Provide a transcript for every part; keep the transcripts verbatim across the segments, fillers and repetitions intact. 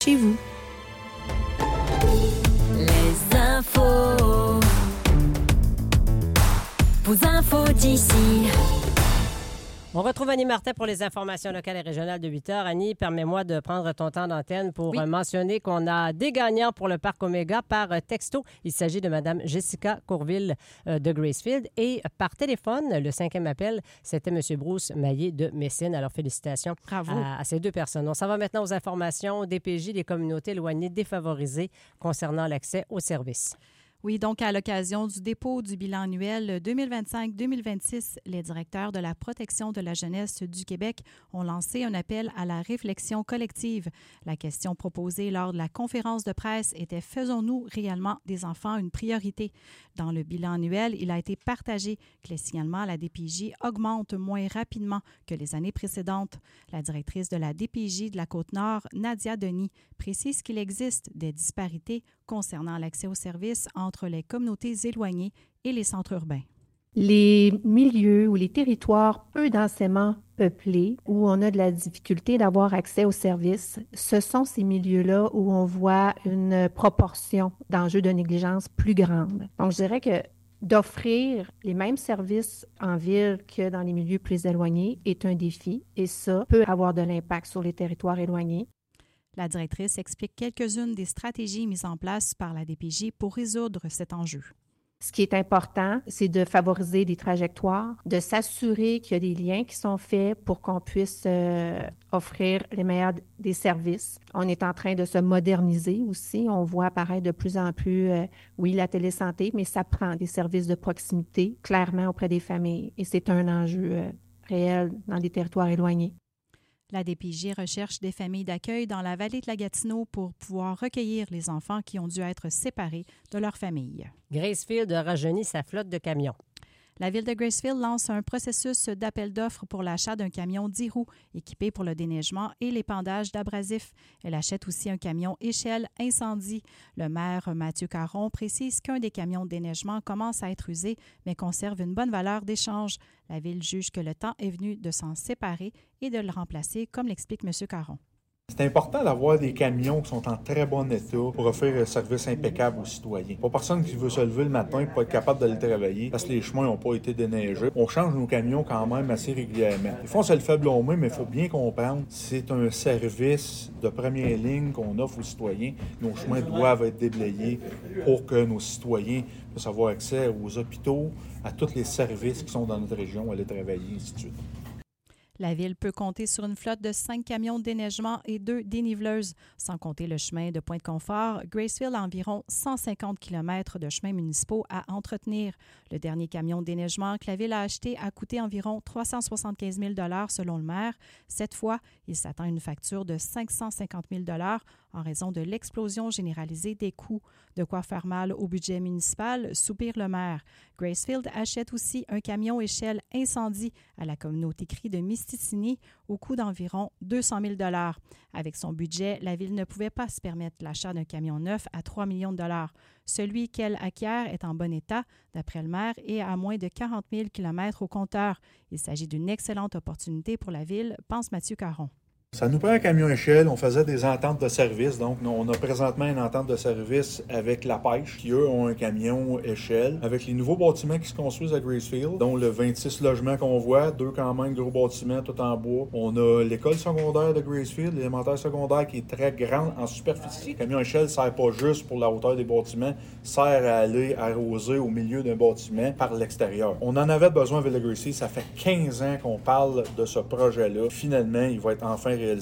chez vous. Les infos. Vos infos d'ici. On retrouve Annie Martin pour les informations locales et régionales de huit heures. Annie, permets-moi de prendre ton temps d'antenne pour oui. mentionner qu'on a des gagnants pour le Parc Omega par texto. Il s'agit de Mme Jessica Courville de Gracefield. Et par téléphone, le cinquième appel, c'était M. Bruce Maillé de Messine. Alors, félicitations Bravo. À, à ces deux personnes. On s'en va maintenant aux informations D P J des communautés éloignées défavorisées concernant l'accès aux services. Oui, donc à l'occasion du dépôt du bilan annuel deux mille vingt-cinq deux mille vingt-six, les directeurs de la protection de la jeunesse du Québec ont lancé un appel à la réflexion collective. La question proposée lors de la conférence de presse était « Faisons-nous réellement des enfants une priorité ?» Dans le bilan annuel, il a été partagé que les signalements à la D P J augmentent moins rapidement que les années précédentes. La directrice de la D P J de la Côte-Nord, Nadia Denis, précise qu'il existe des disparités concernant l'accès aux services entre les communautés éloignées et les centres urbains. Les milieux ou les territoires peu densément peuplés, où on a de la difficulté d'avoir accès aux services, ce sont ces milieux-là où on voit une proportion d'enjeux de négligence plus grande. Donc, je dirais que d'offrir les mêmes services en ville que dans les milieux plus éloignés est un défi et ça peut avoir de l'impact sur les territoires éloignés. La directrice explique quelques-unes des stratégies mises en place par la D P J pour résoudre cet enjeu. Ce qui est important, c'est de favoriser des trajectoires, de s'assurer qu'il y a des liens qui sont faits pour qu'on puisse euh, offrir les meilleurs des services. On est en train de se moderniser aussi. On voit apparaître de plus en plus, euh, oui, la télésanté, mais ça prend des services de proximité, clairement auprès des familles. Et c'est un enjeu euh, réel dans les territoires éloignés. La D P J recherche des familles d'accueil dans la vallée de la Gatineau pour pouvoir recueillir les enfants qui ont dû être séparés de leur famille. Gracefield rajeunit sa flotte de camions. La Ville de Gracefield lance un processus d'appel d'offres pour l'achat d'un camion dix roues équipé pour le déneigement et l'épandage d'abrasifs. Elle achète aussi un camion échelle incendie. Le maire Mathieu Caron précise qu'un des camions de déneigement commence à être usé, mais conserve une bonne valeur d'échange. La Ville juge que le temps est venu de s'en séparer et de le remplacer, comme l'explique M. Caron. C'est important d'avoir des camions qui sont en très bon état pour offrir un service impeccable aux citoyens. Pas personne qui veut se lever le matin pour être capable d'aller travailler parce que les chemins n'ont pas été déneigés. On change nos camions quand même assez régulièrement. Des fois, on se le fait blâmer, mais il faut bien comprendre c'est un service de première ligne qu'on offre aux citoyens. Nos chemins doivent être déblayés pour que nos citoyens puissent avoir accès aux hôpitaux, à tous les services qui sont dans notre région, aller travailler, ainsi de suite. La Ville peut compter sur une flotte de cinq camions de déneigement et deux déniveleuses. Sans compter le chemin de Pointe-Confort, Gracefield a environ cent cinquante kilomètres de chemins municipaux à entretenir. Le dernier camion de déneigement que la Ville a acheté a coûté environ trois cent soixante-quinze mille dollars selon le maire. Cette fois, il s'attend à une facture de cinq cent cinquante mille dollars en raison de l'explosion généralisée des coûts. De quoi faire mal au budget municipal, soupire le maire. Gracefield achète aussi un camion échelle incendie à la communauté crie de Misticini au coût d'environ deux cent mille dollars. Avec son budget, la Ville ne pouvait pas se permettre l'achat d'un camion neuf à trois millions de dollars. Celui qu'elle acquiert est en bon état, d'après le maire, et à moins de quarante mille kilomètres au compteur. Il s'agit d'une excellente opportunité pour la Ville, pense Mathieu Caron. Ça nous prend un camion échelle. On faisait des ententes de service. Donc, on a présentement une entente de service avec La Pêche, qui, eux, ont un camion échelle. Avec les nouveaux bâtiments qui se construisent à Gracefield, dont le vingt-six logements qu'on voit, deux quand même gros bâtiments, tout en bois. On a l'école secondaire de Gracefield, l'élémentaire secondaire, qui est très grande en superficie. Le camion échelle ne sert pas juste pour la hauteur des bâtiments, sert à aller arroser au milieu d'un bâtiment par l'extérieur. On en avait besoin avec le Gracefield. Ça fait quinze ans qu'on parle de ce projet-là. Finalement, il va être enfin réalisé.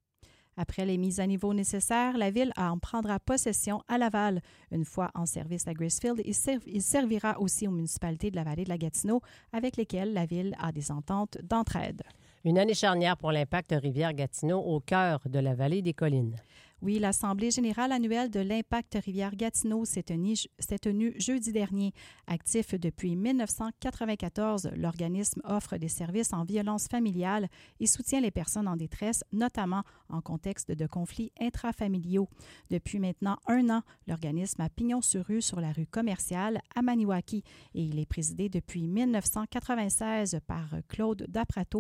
Après les mises à niveau nécessaires, la Ville en prendra possession à Laval. Une fois en service à Gracefield, il, serv- il servira aussi aux municipalités de la vallée de la Gatineau avec lesquelles la Ville a des ententes d'entraide. Une année charnière pour l'impact Rivière-Gatineau au cœur de la vallée des collines. Oui, l'Assemblée générale annuelle de l'Impact Rivière-Gatineau s'est tenue, s'est tenue jeudi dernier. Actif depuis dix-neuf cent quatre-vingt-quatorze, l'organisme offre des services en violence familiale et soutient les personnes en détresse, notamment en contexte de conflits intrafamiliaux. Depuis maintenant un an, l'organisme a pignon sur rue sur la rue commerciale à Maniwaki et il est présidé depuis dix-neuf cent quatre-vingt-seize par Claude Daprato.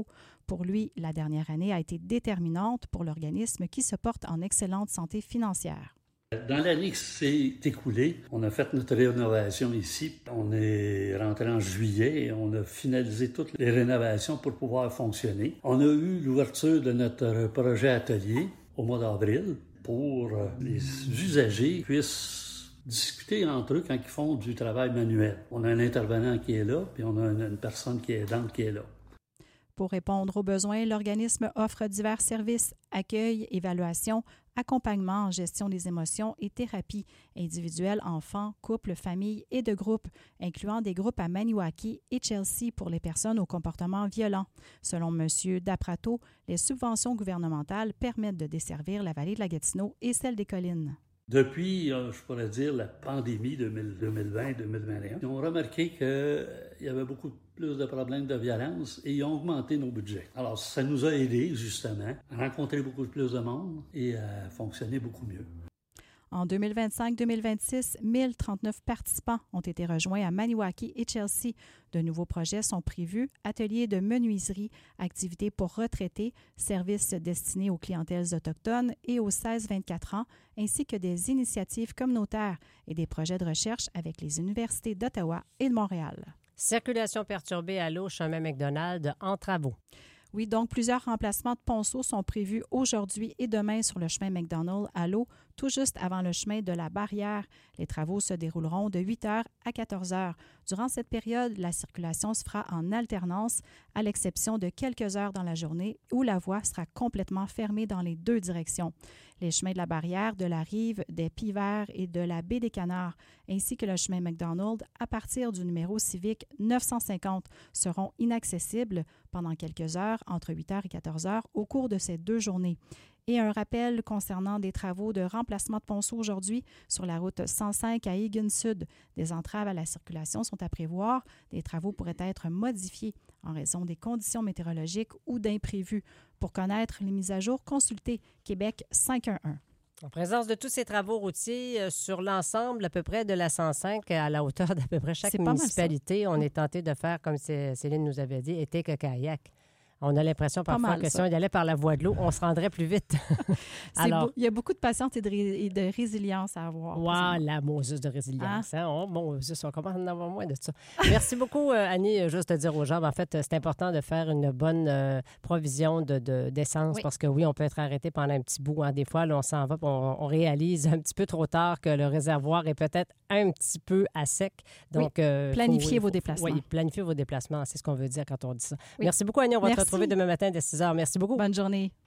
Pour lui, la dernière année a été déterminante pour l'organisme qui se porte en excellente santé financière. Dans l'année qui s'est écoulée, on a fait notre rénovation ici. On est rentré en juillet et on a finalisé toutes les rénovations pour pouvoir fonctionner. On a eu l'ouverture de notre projet atelier au mois d'avril pour les usagers puissent discuter entre eux quand ils font du travail manuel. On a un intervenant qui est là, puis on a une personne qui est aidante qui est là. Pour répondre aux besoins, l'organisme offre divers services, accueil, évaluation, accompagnement en gestion des émotions et thérapie individuelle, enfants, couples, familles et de groupes, incluant des groupes à Maniwaki et Chelsea pour les personnes au comportement violent. Selon M. Daprato, les subventions gouvernementales permettent de desservir la vallée de la Gatineau et celle des collines. Depuis, je pourrais dire, la pandémie deux mille vingt deux mille vingt et un, ils ont remarqué qu'il y avait beaucoup plus de problèmes de violence et ils ont augmenté nos budgets. Alors, ça nous a aidés, justement, à rencontrer beaucoup plus de monde et à fonctionner beaucoup mieux. En deux mille vingt-cinq deux mille vingt-six, mille trente-neuf participants ont été rejoints à Maniwaki et Chelsea. De nouveaux projets sont prévus, ateliers de menuiserie, activités pour retraités, services destinés aux clientèles autochtones et aux seize vingt-quatre ans, ainsi que des initiatives communautaires et des projets de recherche avec les universités d'Ottawa et de Montréal. Circulation perturbée à l'eau, chemin McDonald en travaux. Oui, donc plusieurs remplacements de ponceaux sont prévus aujourd'hui et demain sur le chemin McDonald à l'eau, tout juste avant le chemin de la Barrière. Les travaux se dérouleront de huit heures à quatorze heures. Durant cette période, la circulation se fera en alternance, à l'exception de quelques heures dans la journée où la voie sera complètement fermée dans les deux directions. Les chemins de la Barrière, de la Rive, des Pivert et de la baie des Canards, ainsi que le chemin McDonald, à partir du numéro civique neuf cent cinquante, seront inaccessibles pendant quelques heures, entre huit heures et quatorze heures, au cours de ces deux journées. Et un rappel concernant des travaux de remplacement de ponceaux aujourd'hui sur la route cent cinq à Egan Sud. Des entraves à la circulation sont à prévoir. Des travaux pourraient être modifiés en raison des conditions météorologiques ou d'imprévus. Pour connaître les mises à jour, consultez Québec cinq un un. En présence de tous ces travaux routiers euh, sur l'ensemble à peu près de la cent cinq, à la hauteur d'à peu près chaque C'est pas mal municipalité, on est tenté de faire, comme Céline nous avait dit, été que kayak. On a l'impression parfois mal, que ça. si on y allait par la voie de l'eau, on se rendrait plus vite. Alors, beau, il y a beaucoup de patience et de, ré, et de résilience à avoir. wow, la Moses de résilience. Hein? Oh, mon Dieu, on commence à en avoir moins de ça. Merci beaucoup, euh, Annie. Juste de dire aux gens, en fait, c'est important de faire une bonne euh, provision de, de, d'essence Oui. parce que oui, on peut être arrêté pendant un petit bout. Hein. Des fois, là, on s'en va, on, on réalise un petit peu trop tard que le réservoir est peut-être un petit peu à sec. Donc, oui. euh, planifiez faut, vos faut, déplacements. Oui, planifiez vos déplacements. C'est ce qu'on veut dire quand on dit ça. Oui. Merci beaucoup, Annie. On va Merci. te retrouver demain matin dès six heures. Merci beaucoup. Bonne journée.